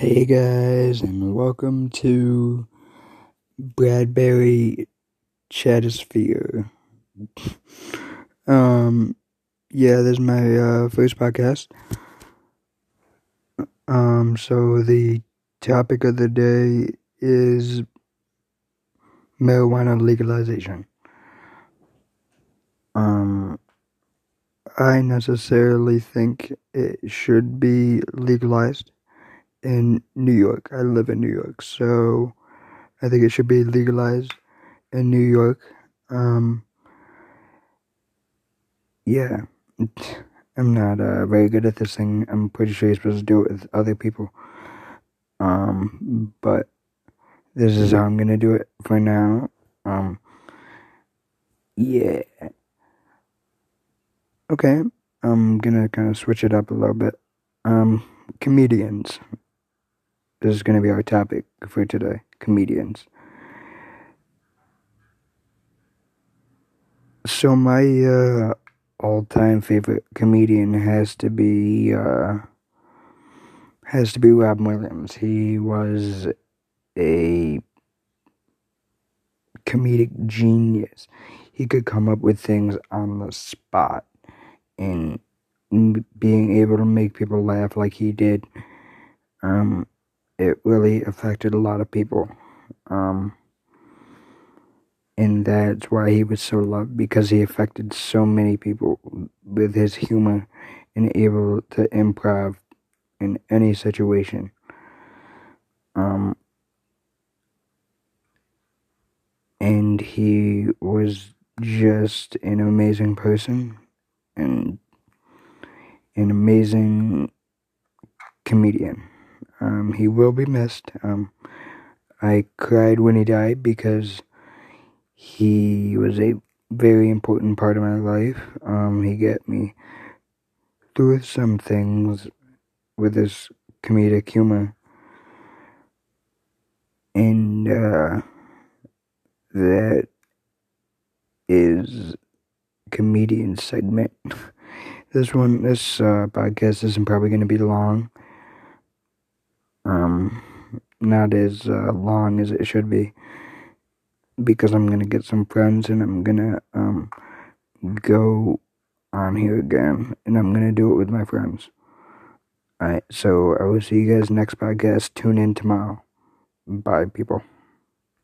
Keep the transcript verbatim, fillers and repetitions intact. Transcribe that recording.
Hey guys, and welcome to Bradbury Chatosphere. Um, yeah, this is my uh, first podcast. Um, so the topic of the day is marijuana legalization. Um, I necessarily think it should be legalized in New York. I live in New York, so I think it should be legalized in New York. Um, yeah. I'm not uh, very good at this thing. I'm pretty sure you're supposed to do it with other people. Um, but this is how I'm gonna do it for now. Um, yeah. Okay. I'm gonna kind of switch it up a little bit. Um, comedians. This is gonna be our topic for today. Comedians. So my uh, all-time favorite comedian has to be uh, has to be Robin Williams. He was a comedic genius. He could come up with things on the spot, and being able to make people laugh like he did, um, it really affected a lot of people. Um, and that's why he was so loved, because he affected so many people with his humor and able to improv in any situation. Um, and he was just an amazing person and an amazing comedian. Um, he will be missed. Um, I cried when he died because he was a very important part of my life. Um, he got me through some things with his comedic humor. And uh, that is comedian segment. This one, this uh, podcast isn't probably going to be long. Um, not as uh, long as it should be, because I'm gonna get some friends and I'm gonna um go on here again, and I'm gonna do it with my friends. Alright, so I will see you guys next podcast. Tune in tomorrow. Bye, people.